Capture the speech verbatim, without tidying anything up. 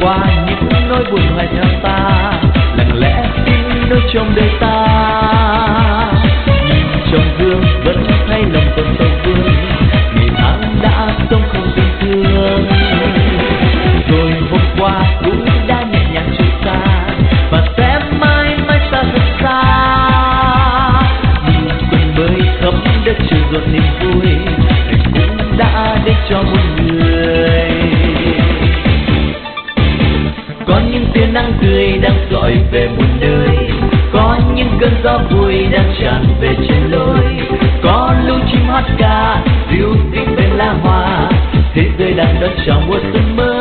qua những nỗi buồn hoài theo ta, lặng lẽ tin nỗi trong đời ta. Nhìn trong gương vẫn thấy lòng còn sâu vương, ngày tháng đã sống không bình thường. Rồi hôm qua cũng đã nhẹ nhàng trôi xa, và sẽ mãi mãi xa thật xa. Mùa xuân mới khắp đất trời rộn niềm vui, hạnh cũng đã đến cho muôn người. Có những tia nắng tươi đang dọi về muôn nơi, có những cơn gió vui đang tràn về trên lối, có lũ chim hót ca ríu rít bên lá hoa. Thế giới đang đón chào mùa xuân mới.